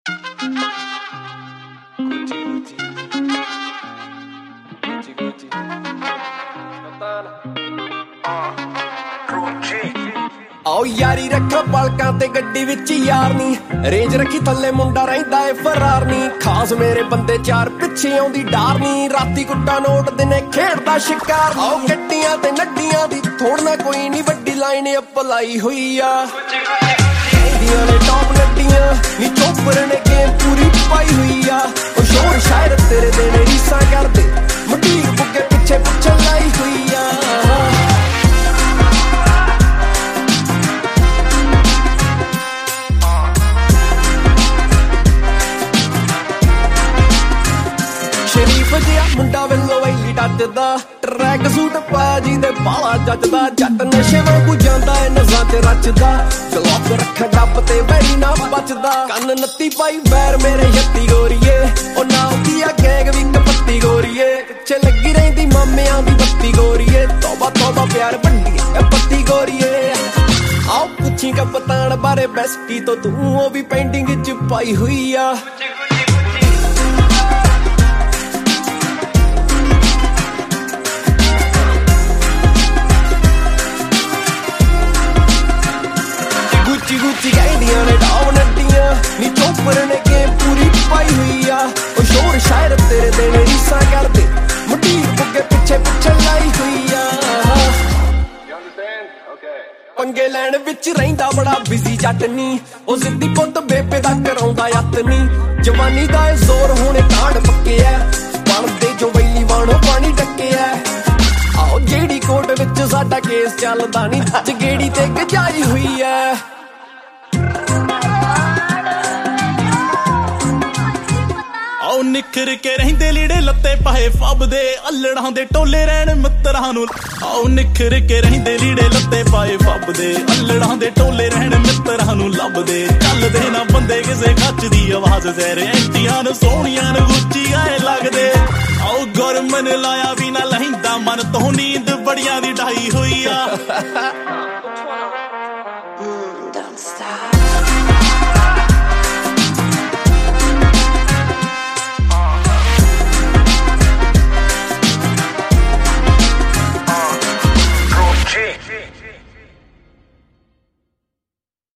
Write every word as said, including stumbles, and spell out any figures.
आओ यारी रखा पलकां ते गड्डी विच यार नी रेंज रखी थल्ले मुंडा रहिंदा ए फरार नी खास मेरे बंदे चार पिछे आउंदी डार नी राती कुट्टा नोट दिने खेड़दा शिकार। आओ गड्डियां ते नड्डियां दी थोड़ ना कोई नी वड्डी लाइन अपलाई हुई आ दियां ने टॉप नड्डियां नी चोपर ने गेम पूरी पाई हुई आ ओ शोर शायर तेरे देने रीसा करदे मटीर बुके पिछे पिछे लाई हुई आ। शरीफ जिहा मुंडा वेलो वैली डजदा ट्रैक सूट पाया जी दे बाला जजदा जट नशे वांगू जांदा ए नज़ां च रचदा गलॉक रखा डब ते वैरी ना बचदा कन्न नत्ती पाई वैर मेरे यत्ती गोरीए ओ नाम दी आ गैंग वी कपत्ती गोरीए पिछे लगी रहिंदी मामियां दी बत्ती गोरीए तौबा तौबा प्यार बंडी ए पत्ती गोरीए। आओ पुछी कप्तान बारे बेस्टी तो तू ओ भी पेंटिंग च पाई हुई आ गुच्ची गुच्ची कहदियां ने डाव नड्डियां नी चोपर ने गेम पूरी पाई हुई आ ओ शोर शायर तेरे देने रीसा करदे मटीर बुके पिछे पिछे लाई हुई आ। पंगे लैण विच रहिंदा बड़ा बिजी जट नी ओ सिद्धी पुत्त बेबे दा कराउंदा यत नी जवानी दा जोर होने कांड पक्के ऐ बनदे जो वैली वाणो पानी डके ऐ। आओ जेड़ी कोर्ट विच साडा केस चलदा नी जगेड़ी ते गजाई हुई ऐ। आओ निखर के रहिंदे लीड़े लत्ते पाए फबदे अल्लड़ां दे टोले रहण मित्तरां नूं आओ निखर के रहिंदे लीड़े लत्ते पाए फबदे अल्लड़ां दे टोले रहण मित्तरां नूं लभदे चलदे ना बंदे किसे खच दी आवाज जैर एंटियां नूं सोहणियां नूं गुच्ची आए लगदे। आओ गुरमन लाया भी ना लहिंदा मन तो नींद बड़ियां दी ढाई हुई आ।